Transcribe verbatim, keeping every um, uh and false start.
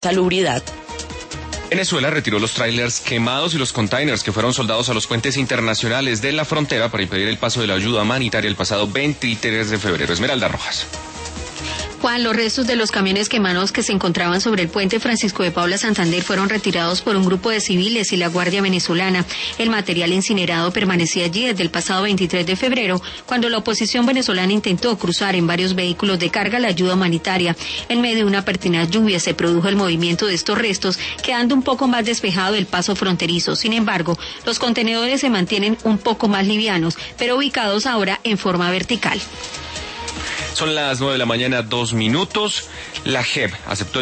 salubridad. Venezuela retiró los trailers quemados y los containers que fueron soldados a los puentes internacionales de la frontera para impedir el paso de la ayuda humanitaria el pasado veintitrés de febrero. Esmeralda Rojas. Juan, los restos de los camiones quemados que se encontraban sobre el puente Francisco de Paula Santander fueron retirados por un grupo de civiles y la Guardia Venezolana. El material incinerado permanecía allí desde el pasado veintitrés de febrero, cuando la oposición venezolana intentó cruzar en varios vehículos de carga la ayuda humanitaria. En medio de una pertinaz lluvia se produjo el movimiento de estos restos, quedando un poco más despejado el paso fronterizo. Sin embargo, los contenedores se mantienen un poco más livianos, pero ubicados ahora en forma vertical. Son las nueve de la mañana, dos minutos. La J E P aceptó el